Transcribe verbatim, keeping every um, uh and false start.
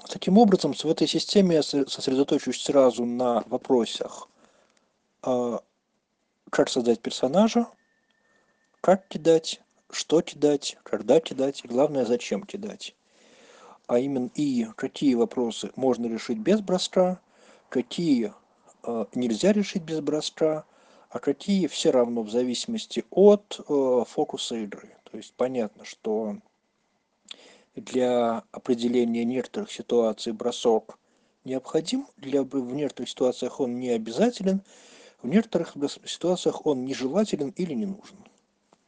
Таким образом, в этой системе я со- сосредоточусь сразу на вопросах, а, как создать персонажа, как кидать, что кидать, когда кидать и, главное, зачем кидать. А именно и какие вопросы можно решить без броска, какие э, нельзя решить без броска, а какие все равно в зависимости от э, фокуса игры. То есть понятно, что для определения некоторых ситуаций бросок необходим, для, в некоторых ситуациях он не обязателен, в некоторых ситуациях он нежелателен или не нужен.